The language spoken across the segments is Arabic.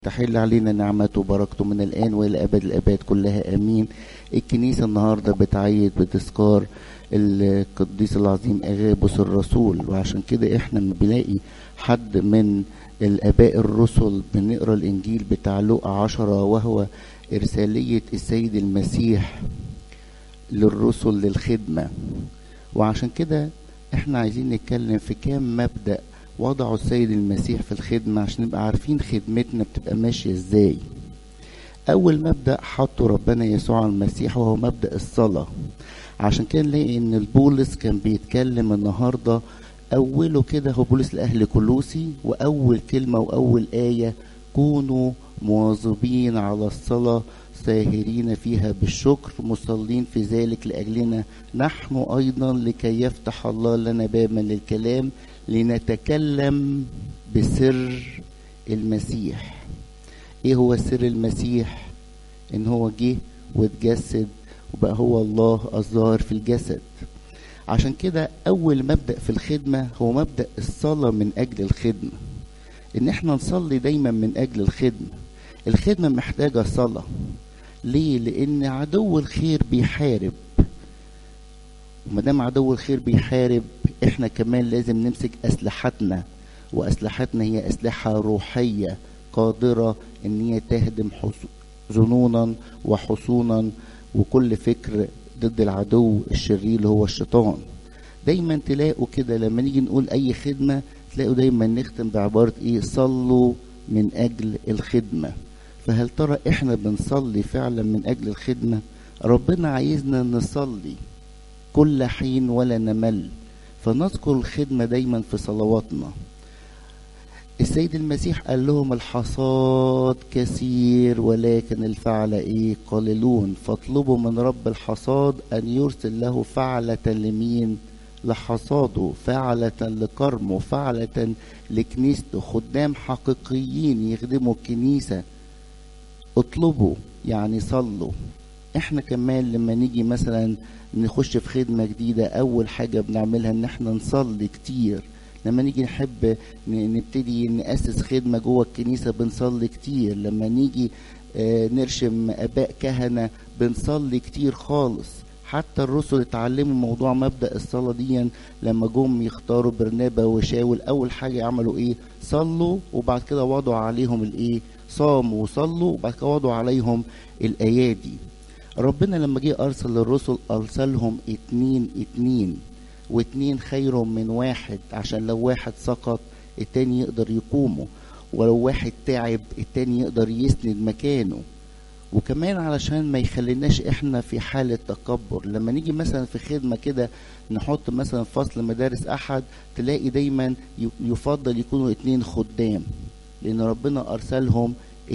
تحل علينا نعمته وبركته من الآن وإلى أبد الآباد كلها آمين. الكنيسة النهاردة بتعيد بتذكار القديس العظيم أغابوس الرسول، وعشان كده احنا لما بنلاقي حد من الآباء الرسل بنقرأ الإنجيل بتاع لوقا 10 وهو إرسالية السيد المسيح للرسل للخدمة. وعشان كده احنا عايزين نتكلم في كام مبدأ وضعوا السيد المسيح في الخدمة عشان نبقى عارفين خدمتنا بتبقى ماشية ازاي. اول مبدأ حطه ربنا يسوع المسيح وهو مبدأ الصلاة. عشان كده نلاقي ان البولس كان بيتكلم النهاردة اوله كده، هو بولس لأهل كولوسي، واول كلمة واول آية: كونوا مواظبين على الصلاة ساهرين فيها بالشكر مصلين في ذلك لأجلنا نحن أيضا لكي يفتح الله لنا بابا للكلام لنتكلم بسر المسيح. ايه هو سر المسيح؟ ان هو جه واتجسد وبقى هو الله الظاهر في الجسد. عشان كده اول مبدأ في الخدمة هو مبدأ الصلاة من اجل الخدمة، ان احنا نصلي دايما من اجل الخدمة. الخدمة محتاجة صلاة. ليه؟ لان عدو الخير بيحارب، ومادام عدو الخير بيحارب احنا كمان لازم نمسك اسلحتنا، واسلحتنا هي اسلحة روحية قادرة ان هي تهدم ظنونا وحصونا وكل فكر ضد العدو الشرير اللي هو الشيطان. دايما تلاقوا كده لما نيجي نقول اي خدمة تلاقوا دايما نختم بعبارة ايه؟ صلوا من اجل الخدمة. فهل ترى احنا بنصلي فعلا من اجل الخدمة؟ ربنا عايزنا نصلي كل حين ولا نمل، فنذكر الخدمة دايما في صلواتنا. السيد المسيح قال لهم الحصاد كثير ولكن الفعل ايه؟ قليلون، فاطلبوا من رب الحصاد ان يرسل له فعلة لمين؟ لحصاده، فعلة لكرمه، فعلة لكنيسته، خدام حقيقيين يخدموا الكنيسة. اطلبوا يعني صلوا. احنا كمان لما نيجي مثلا نخش في خدمة جديدة اول حاجة بنعملها ان احنا نصلي كتير. لما نيجي نحب نبتدي نأسس خدمة جوه الكنيسة بنصلي كتير. لما نيجي نرشم اباء كهنة بنصلي كتير خالص. حتى الرسل اتعلموا موضوع مبدأ الصلاة دي لما جم يختاروا برنابا وشاول اول حاجة عملوا ايه؟ صلوا، وبعد كده وضعوا عليهم الايه؟ صاموا وصلوا، وبعد كده وضعوا عليهم الايادي. ربنا لما جه ارسل الرسل ارسلهم 2 و2 خير من 1، عشان لو واحد سقط التاني يقدر يقومه، ولو واحد تعب التاني يقدر يسند مكانه. وكمان علشان ما يخليناش احنا في حالة تكبر. لما نيجي مثلا في خدمة كده نحط مثلا فصل مدارس احد تلاقي دايما يفضل يكونوا 2 خدام، لان ربنا ارسلهم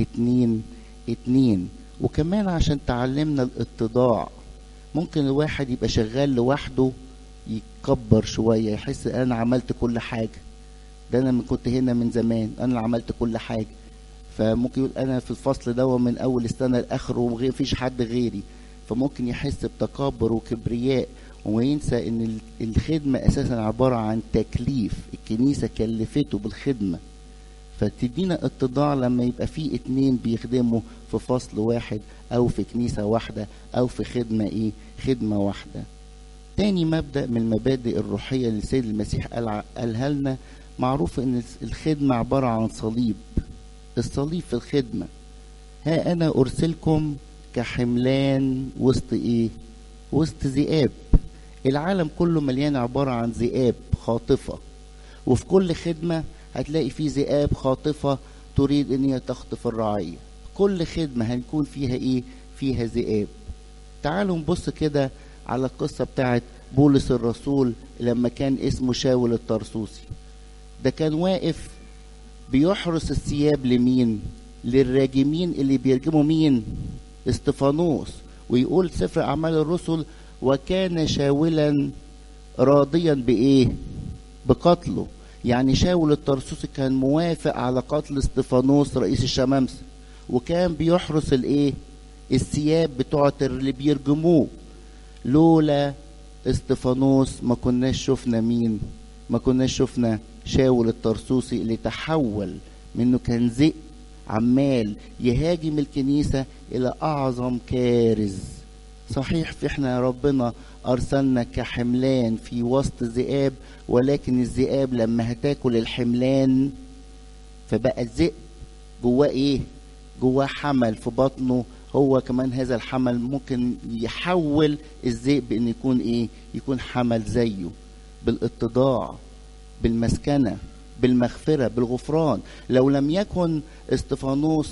2. وكمان عشان تعلمنا الاتضاع. ممكن الواحد يبقى شغال لوحده يكبر شوية، يحس انا عملت كل حاجة، ده انا كنت هنا من زمان، انا اللي عملت كل حاجة. فممكن يقول انا في الفصل ده من اول السنة لاخره ومفيش حد غيري، فممكن يحس بتكبر وكبرياء وينسى ان الخدمة اساسا عبارة عن تكليف، الكنيسة كلفته بالخدمة. فتدينا اتضاع لما يبقى في 2 بيخدموا في فصل واحد او في كنيسة واحدة او في خدمة خدمة واحدة. تاني مبدأ من المبادئ الروحية اللي السيد المسيح قالها لنا، معروف ان الخدمة عبارة عن صليب. الصليب في الخدمة: ها انا ارسلكم كحملان وسط وسط ذئاب. العالم كله مليان عبارة عن ذئاب خاطفة، وفي كل خدمة هتلاقي فيه ذئاب خاطفة تريد ان هي تخطف الرعية. كل خدمة هنكون فيها فيها ذئاب. تعالوا نبص كده على القصة بتاعت بولس الرسول لما كان اسمه شاول الطرسوسي. ده كان واقف بيحرس الثياب لمين؟ للراجمين اللي بيرجموا مين؟ استفانوس. ويقول سفر أعمال الرسل: وكان شاولا راضيا بقتله. يعني شاول الطرسوسي كان موافق على قتل استفانوس رئيس الشمامسة، وكان بيحرس الثياب بتوعة اللي بيرجموه. لولا استفانوس ما كناش شفنا مين؟ ما كناش شفنا شاول الطرسوسي اللي تحول منه كان ذئب عمال يهاجم الكنيسة إلى أعظم كارث. صحيح في احنا يا ربنا أرسلنا كحملان في وسط الذئاب، ولكن الذئاب لما هتاكل الحملان فبقى الذئب جواه ايه؟ جواه حمل في بطنه، هو كمان هذا الحمل ممكن يحول الذئب ان يكون ايه؟ يكون حمل زيه، بالاتضاع، بالمسكنة، بالمغفرة، بالغفران. لو لم يكن استفانوس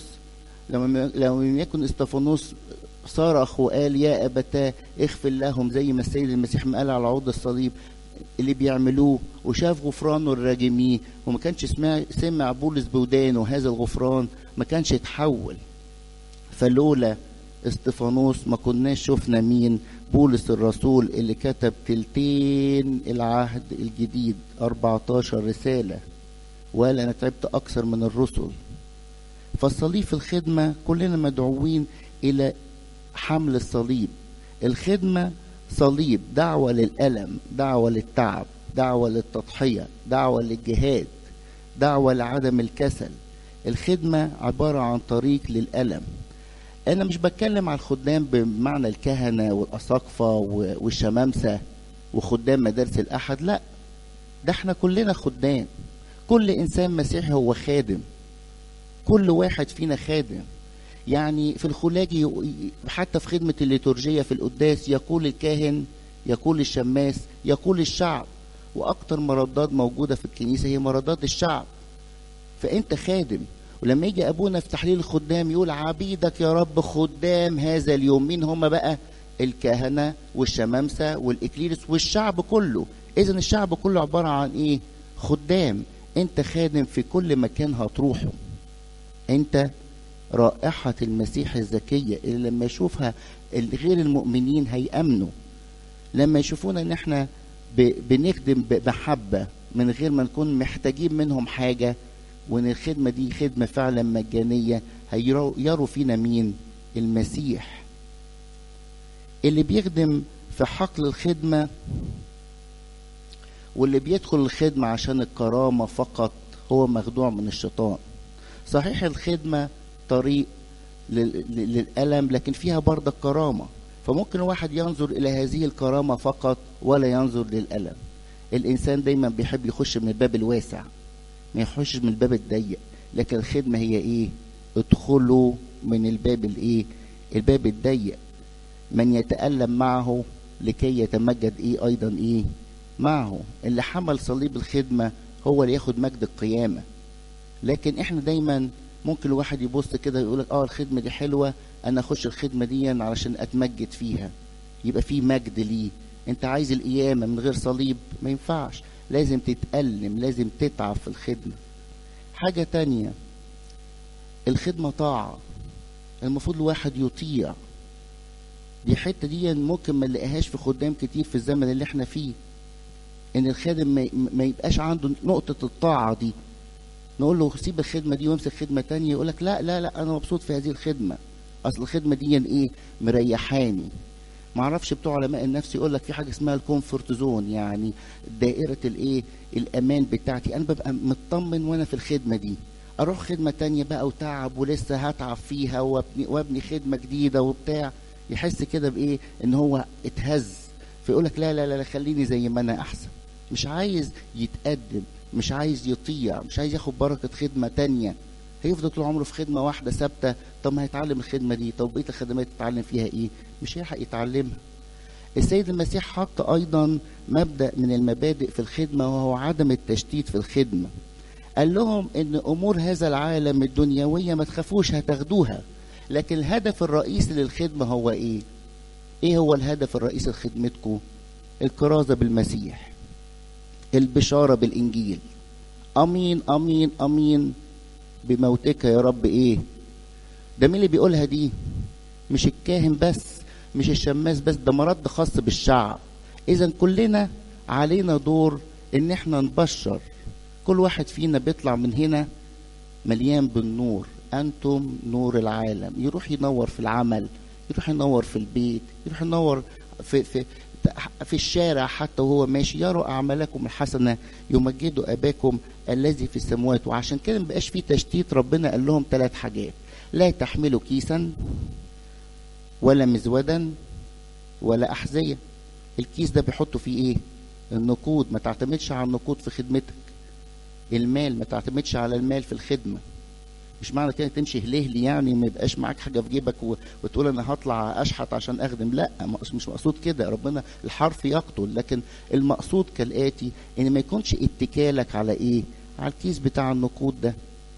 صرخ وقال يا أبتاه اغفر لهم، زي ما السيد المسيح ما قال على عود الصليب اللي بيعملوه، وشاف غفرانه الراجميه، وما كانش سمع بولس بودانه هذا الغفران، ما كانش يتحول. فلولا استفانوس ما كناش شفنا مين؟ بولس الرسول اللي كتب تلتين العهد الجديد، 14 رسالة، وقال أنا تعبت أكثر من الرسل. فالصليب في الخدمة كلنا مدعوين إلى حمل الصليب. الخدمة صليب، دعوة للألم، دعوة للتعب، دعوة للتضحية، دعوة للجهاد، دعوة لعدم الكسل. الخدمة عبارة عن طريق للألم. أنا مش بتكلم عن الخدام بمعنى الكهنة والأساقفة والشمامسة وخدام مدارس الأحد، لا، ده احنا كلنا خدام. كل إنسان مسيحي هو خادم، كل واحد فينا خادم. يعني في الخلاجي حتى في خدمة الليتورجية في القداس يقول الكاهن، يقول الشماس، يقول الشعب، وأكتر مردات موجودة في الكنيسة هي مردات الشعب. فأنت خادم. ولما يجي أبونا في تحليل الخدام يقول عبيدك يا رب خدام هذا اليوم، مين هم بقى؟ الكهنة والشمامسة والإكليرس والشعب كله. إذن الشعب كله عبارة عن إيه؟ خدام. أنت خادم في كل مكان هتروحه. أنت رائحة المسيح الزكية اللي لما يشوفها غير المؤمنين هيأمنوا، لما يشوفونا ان احنا بنخدم بمحبة من غير ما نكون محتاجين منهم حاجة، وان الخدمة دي خدمة فعلا مجانية، هيروا فينا مين؟ المسيح. اللي بيخدم في حقل الخدمة واللي بيدخل الخدمة عشان الكرامة فقط هو مخدوع من الشيطان. صحيح الخدمة طريق للألم، لكن فيها برضه كرامة، فممكن واحد ينظر إلى هذه الكرامة فقط ولا ينظر للألم. الإنسان دايما بيحب يخش من الباب الواسع، ما يخشش من الباب الضيق. لكن الخدمة هي إيه؟ ادخلوا من الباب الإيه؟ الباب الضيق. من يتألم معه لكي يتمجد إيه أيضا إيه معه. اللي حمل صليب الخدمة هو اللي ياخد مجد القيامة. لكن إحنا دايما ممكن الواحد يبص كده يقولك الخدمة دي حلوة، أنا أخش الخدمة دي علشان أتمجد فيها، يبقى في مجد ليه. أنت عايز القيامة من غير صليب؟ ما ينفعش، لازم تتألم، لازم تتعب في الخدمة. حاجة تانية، الخدمة طاعة، المفروض الواحد يطيع. دي حتة دي ممكن ما نلاقيهاش في خدام كتير في الزمن اللي احنا فيه، ان الخادم ما يبقاش عنده نقطة الطاعة دي. نقول له سيب الخدمة دي وامسك خدمة تانية، يقولك لا لا لا أنا مبسوط في هذه الخدمة، أصل الخدمة دي إيه؟ مريحاني. معرفش بتوع علماء النفس يقولك في حاجة اسمها الكومفورت زون، يعني دائرة الإيه؟ الأمان بتاعتي. أنا ببقى مطمن وأنا في الخدمة دي. أروح خدمة تانية بقى وتعب ولسه هتعب فيها وابني خدمة جديدة وبتاع، يحس كده بإيه؟ إن هو اتهز، فيقولك لا لا لا خليني زي ما أنا أحسن. مش عايز يتقدم، مش عايز يطيع، مش عايز ياخد بركة خدمة تانية. هيفضل طول عمره في خدمة واحدة ثابتة. طب ما هيتعلم الخدمة دي، طب بقية الخدمات يتعلم فيها ايه؟ مش هيلحق يتعلمها. السيد المسيح حط ايضا مبدأ من المبادئ في الخدمة، وهو عدم التشتيت في الخدمة. قال لهم ان امور هذا العالم الدنيوية ما تخافوش هتاخدوها، لكن الهدف الرئيسي للخدمة هو ايه؟ ايه هو الهدف الرئيسي لخدمتكم؟ الكرازة بالمسيح، البشارة بالإنجيل. أمين أمين أمين بموتك يا رب. إيه ده؟ مين اللي بيقولها دي؟ مش الكاهن بس، مش الشماس بس، ده مرض خاص بالشعب. إذن كلنا علينا دور إن إحنا نبشر. كل واحد فينا بيطلع من هنا مليان بالنور. أنتم نور العالم. يروح ينور في العمل، يروح ينور في البيت، يروح ينور في في الشارع حتى وهو ماشي يروا أعمالكم الحسنة يمجدوا أباكم الذي في السماوات. وعشان كده مبقاش فيه تشتيت، ربنا قال لهم 3 حاجات: لا تحملوا كيسا ولا مزودا ولا أحذية. الكيس ده بيحطوا فيه ايه؟ النقود. ما تعتمدش على النقود في خدمتك. المال ما تعتمدش على المال في الخدمة. مش معنى كده تمشي هلهلي يعني ما يبقاش معاك حاجة في جيبك وتقول انا هطلع اشحت عشان اخدم. لا، مش مقصود كده. ربنا الحرف يقتل، لكن المقصود كالآتي: ان ما يكونش اتكالك على ايه؟ على الكيس بتاع النقود ده.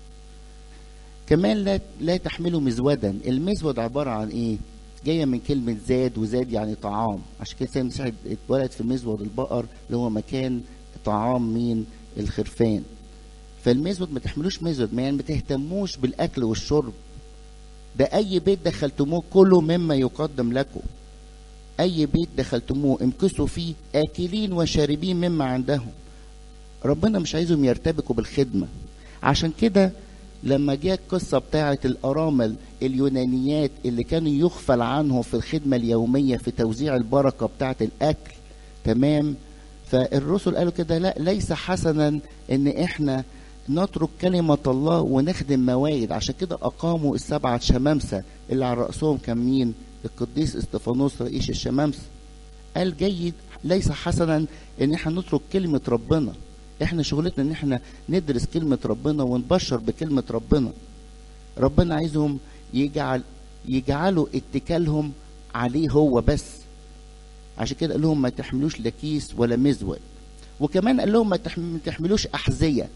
كمان لا تحملوا مزودا. المزود عبارة عن ايه؟ جاية من كلمة زاد، وزاد يعني طعام. عشان كده سيدنا المسيح اتولد في مزود البقر اللي هو مكان طعام مين؟ الخرفان. فالمزود ما تحملوش مزود، يعني ما تهتموش بالأكل والشرب. ده أي بيت دخلتموه كله مما يقدم لكم. أي بيت دخلتموه امكثوا فيه آكلين وشاربين مما عندهم. ربنا مش عايزهم يرتبكوا بالخدمة. عشان كده لما جاء القصة بتاعة الأرامل اليونانيات اللي كانوا يغفل عنهم في الخدمة اليومية في توزيع البركة بتاعة الأكل، تمام؟ فالرسل قالوا كده: لا، ليس حسنا ان احنا نترك كلمة الله ونخدم موائد. عشان كده أقاموا ال7 شمامسة اللي على رأسهم كان مين؟ القديس استفانوس رئيس الشمامسة. قال جيد، ليس حسنا ان احنا نترك كلمة ربنا. احنا شغلتنا ان احنا ندرس كلمة ربنا ونبشر بكلمة ربنا. ربنا عايزهم يجعلوا اتكالهم عليه هو بس. عشان كده قال لهم ما تحملوش لا كيس ولا مزود. وكمان قال لهم ما تحملوش أحذية.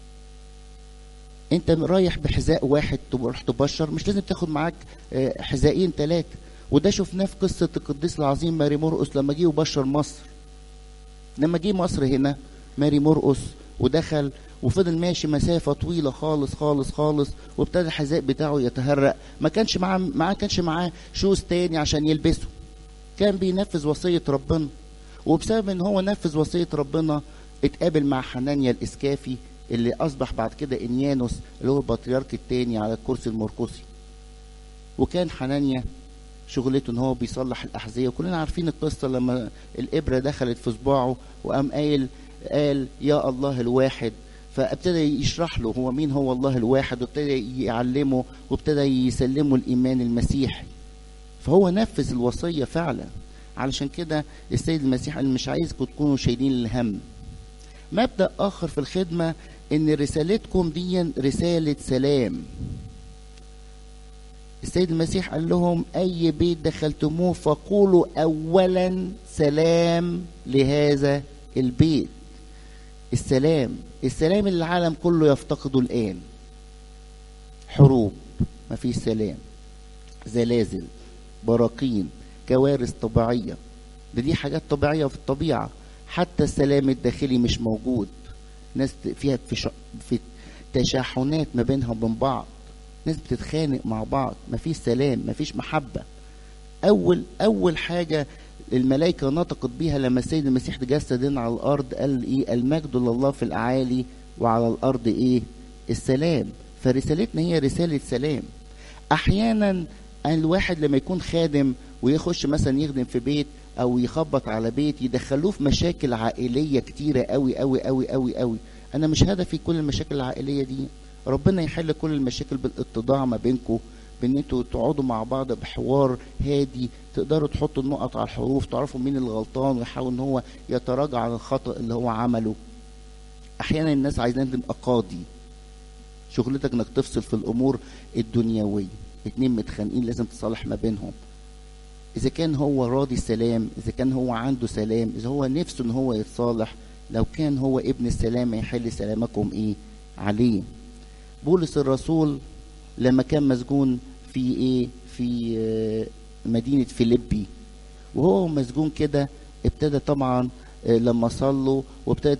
انت رايح بحذاء واحد تروح تبشر، مش لازم تاخد معاك حذائين 3. وده شفناه في قصة القديس العظيم ماري مرقس لما جه وبشر مصر. لما جه مصر هنا ماري مرقس ودخل وفضل ماشي مسافة طويلة خالص خالص خالص، وابتدى الحذاء بتاعه يتهرق. ما كانش معاه شوز تاني عشان يلبسه. كان بينفذ وصية ربنا. وبسبب ان هو نفذ وصية ربنا اتقابل مع حنانيا الإسكافي اللي أصبح بعد كده إنيانوس اللي هو البطريرك التاني على الكرسي المرقسي. وكان حنانيا شغلته ان هو بيصلح الأحذية. وكلنا عارفين القصة لما الإبرة دخلت في صباعه وقام قال يا الله الواحد. فابتدى يشرح له هو مين هو الله الواحد، وابتدى يعلمه وابتدى يسلمه الإيمان المسيحي. فهو نفذ الوصية فعلا. علشان كده السيد المسيح قال مش عايزكم تكونوا شايلين الهم. مبدأ آخر في الخدمة إن رسالتكم دي رسالة سلام. السيد المسيح قال لهم أي بيت دخلتموه فقولوا أولا سلام لهذا البيت. السلام اللي العالم كله يفتقده الآن. حروب، مفيش سلام. زلازل، براكين، كوارث طبيعية. دي حاجات طبيعية في الطبيعة. حتى السلام الداخلي مش موجود. ناس فيها في تشاحنات ما بينها وبين بعض. ناس بتتخانق مع بعض. مفيش سلام، مفيش محبة. أول حاجة الملائكة نطقت بيها لما السيد المسيح تجسد على الأرض قال إيه؟ المجد لله في الأعالي وعلى الأرض إيه؟ السلام. فرسالتنا هي رسالة سلام. أحيانا الواحد لما يكون خادم ويخش مثلا يخدم في بيت او يخبط على بيت يدخلوه في مشاكل عائلية كتيرة قوي قوي قوي قوي قوي. انا مش هدفي كل المشاكل العائلية دي. ربنا يحل كل المشاكل بالاتضاع ما بينكم، بان انتوا تقعدوا مع بعض بحوار هادي، تقدروا تحطوا النقط على الحروف، تعرفوا مين اللي غلطان ويحاول ان هو يتراجع عن الخطأ اللي هو عمله. احيانا الناس عايزين تبقى قاضي. شغلتك انك تفصل في الامور الدنيوية. 2 متخانقين لازم تصالح ما بينهم. إذا كان هو راضي السلام، إذا كان هو عنده سلام، إذا هو نفسه إن هو يتصالح، لو كان هو ابن السلام يحل سلامكم إيه عليه. بولس الرسول لما كان مسجون في مدينة فيليبي، وهو مسجون كده ابتدى طبعا لما صلوا وابتدت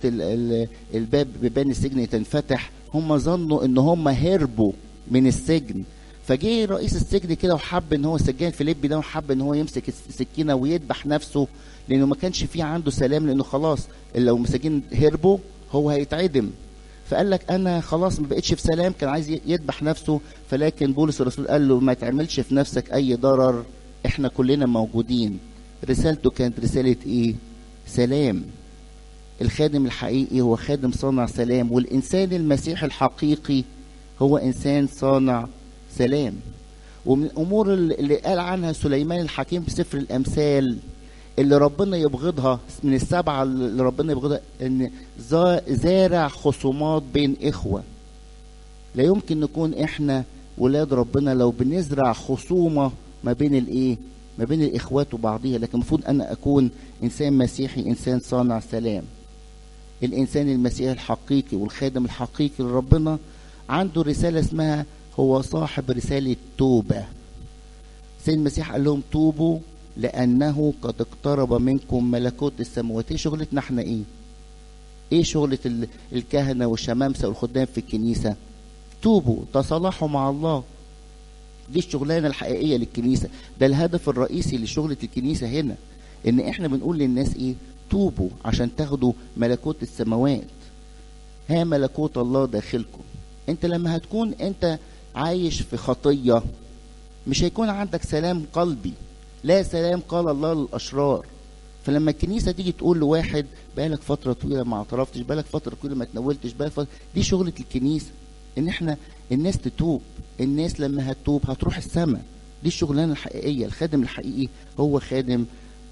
بيبان السجن تنفتح، هم ظنوا إن هم هربوا من السجن. فجه رئيس السجن كده وحب ان هو السجان فيليبي ده وحب ان هو يمسك السكينه ويذبح نفسه، لانه ما كانش فيه عنده سلام، لانه خلاص لو المساجين هربوا هو هيتعدم. فقال لك انا خلاص ما بقتش في سلام، كان عايز يذبح نفسه. فلكن بولس الرسول قال له ما تعملش في نفسك اي ضرر، احنا كلنا موجودين. رسالته كانت رسالة ايه؟ سلام. الخادم الحقيقي هو خادم صانع سلام، والإنسان المسيحي الحقيقي هو إنسان صانع سلام. ومن الأمور اللي قال عنها سليمان الحكيم في سفر الأمثال اللي ربنا يبغضها، من السبعة اللي ربنا يبغضها، إن زارع خصومات بين إخوة. لا يمكن نكون إحنا ولاد ربنا لو بنزرع خصومة ما بين الإيه؟ ما بين الإخوات وبعضها. لكن المفروض أنا أكون إنسان مسيحي، إنسان صانع سلام. الإنسان المسيحي الحقيقي والخادم الحقيقي لربنا عنده رسالة اسمها هو صاحب رسالة توبة. سيد المسيح قال لهم توبوا لأنه قد اقترب منكم ملكوت السماوات. ايه شغلتنا احنا ايه؟ ايه شغلة الكهنة والشمامسة والخدام في الكنيسة؟ توبوا، تصالحوا مع الله. دي الشغلانة الحقيقية للكنيسة، ده الهدف الرئيسي لشغلة الكنيسة هنا، ان احنا بنقول للناس ايه؟ توبوا عشان تاخدوا ملكوت السماوات. ها ملكوت الله داخلكم. انت لما هتكون انت عايش في خطية مش هيكون عندك سلام قلبي، لا سلام قال الله للأشرار. فلما الكنيسة تيجي تقول لواحد بقالك فترة طويلة ما اعترفتش، بقالك فترة طويلة ما تناولتش، بقالك فترة، دي شغلة الكنيسة، ان احنا الناس تتوب. الناس لما هتتوب هتروح السماء. دي الشغلانة الحقيقية. الخادم الحقيقي هو خادم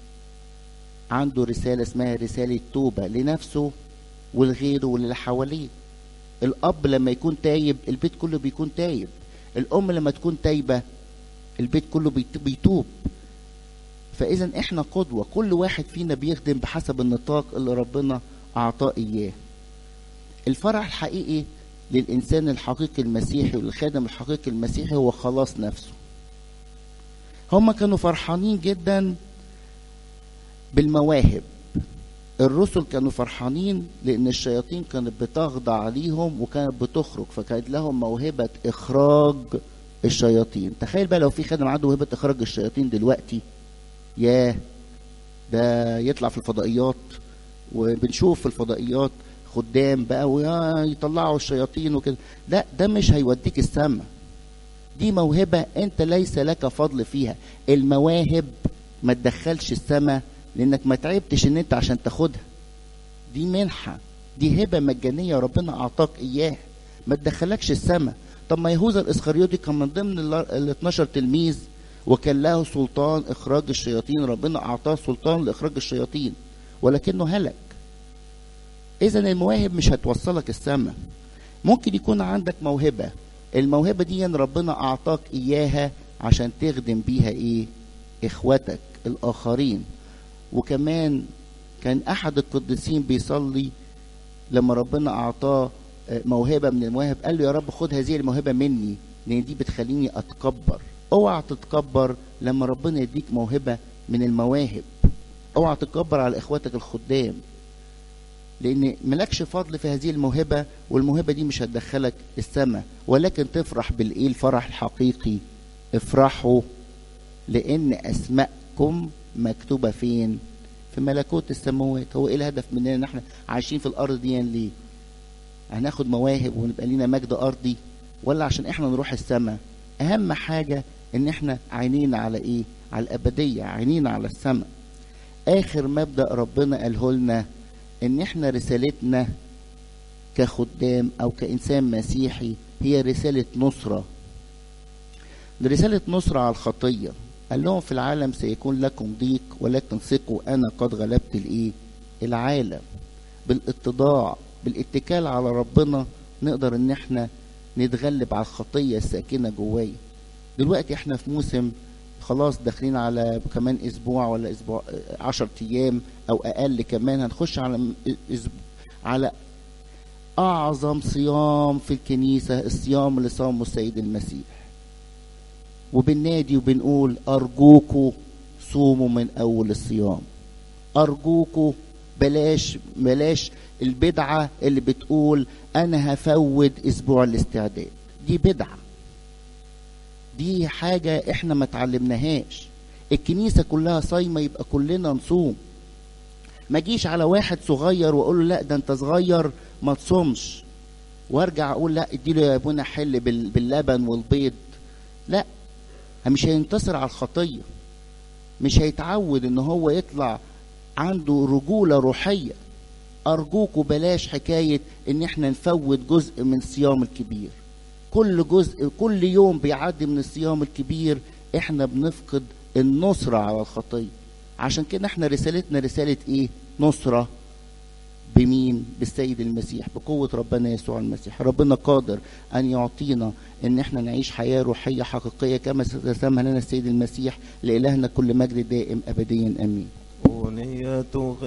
عنده رسالة اسمها رسالة توبة لنفسه والغيره واللي حواليه. الأب لما يكون تايب البيت كله بيكون تايب. الأم لما تكون تايبة البيت كله بيتوب. فإذا احنا قدوة، كل واحد فينا بيخدم بحسب النطاق اللي ربنا أعطاه إياه. الفرح الحقيقي للإنسان الحقيقي المسيحي والخادم الحقيقي المسيحي هو خلاص نفسه. هم كانوا فرحانين جدا بالمواهب. الرسل كانوا فرحانين لأن الشياطين كانت بتخضع ليهم وكانت بتخرج، فكانت لهم موهبة إخراج الشياطين. تخيل بقى لو في خادم عنده موهبة إخراج الشياطين دلوقتي، ياه، ده يطلع في الفضائيات، وبنشوف في الفضائيات خدام بقى ويطلعوا الشياطين وكده. لا، ده مش هيوديك السما. دي موهبة انت ليس لك فضل فيها. المواهب ما تدخلش السما لانك ما تعبتش ان انت عشان تاخدها. دي منحة، دي هبة مجانية ربنا اعطاك اياها، ما تدخلكش السما. طب ما يهوذا الاسخريوطي كان من ضمن ال 12 تلميذ وكان له سلطان اخراج الشياطين، ربنا اعطاه سلطان لاخراج الشياطين ولكنه هلك. اذا المواهب مش هتوصلك السما. ممكن يكون عندك موهبة، الموهبة دي ربنا اعطاك اياها عشان تخدم بيها ايه؟ اخواتك الاخرين. وكمان كان احد القديسين بيصلي لما ربنا اعطاه موهبة من المواهب، قال له يا رب خد هذه الموهبة مني لان دي بتخليني اتكبر. اوعى تتكبر لما ربنا يديك موهبة من المواهب. اوعى تتكبر على اخواتك الخدام لان ملكش فضل في هذه الموهبة، والموهبة دي مش هتدخلك السماء. ولكن تفرح بالايه؟ الفرح الحقيقي. افرحوا لان اسماءكم مكتوبة فين؟ في ملكوت السماوات. هو ايه الهدف مننا ان احنا عايشين في الارض دي ليه؟ هناخد مواهب ونبقى لينا مجد ارضي ولا عشان احنا نروح السماء؟ اهم حاجة ان احنا عينينا على ايه؟ على الابدية، عينينا على السماء. اخر مبدأ ربنا قاله لنا ان احنا رسالتنا كخدام او كانسان مسيحي هي رسالة نصرة. رسالة نصرة على الخطية. قال لهم في العالم سيكون لكم ضيق ولكن ثقوا انا قد غلبت الايه؟ العالم. بالاتضاع، بالاتكال على ربنا نقدر ان احنا نتغلب على الخطية الساكنة جواي. دلوقتي احنا في موسم خلاص داخلين على كمان اسبوع ولا اسبوع 10 ايام او اقل كمان هنخش على اعظم صيام في الكنيسة، الصيام اللي صامه السيد المسيح. وبالنادي وبنقول ارجوكوا صوموا من اول الصيام. ارجوكوا بلاش البدعة اللي بتقول انا هفوت اسبوع الاستعداد. دي بدعة، دي حاجة احنا ما تعلمناهاش. الكنيسة كلها صايمة يبقى كلنا نصوم. ما جيش على واحد صغير واقول له لا ده انت صغير ما تصومش، وارجع اقول لا اديله يا ابونا حل باللبن والبيض. لا، مش هينتصر على الخطية. مش هيتعود ان هو يطلع عنده رجولة روحية. ارجوكوا بلاش حكاية ان احنا نفوت جزء من الصيام الكبير. كل يوم بيعدي من الصيام الكبير احنا بنفقد النصرة على الخطية. عشان كده احنا رسالتنا رسالة ايه؟ نصرة. بمين؟ بالسيد المسيح، بقوة ربنا يسوع المسيح. ربنا قادر ان يعطينا ان احنا نعيش حياة روحية حقيقية كما رسمها لنا السيد المسيح. لإلهنا كل مجد دائم ابديا امين.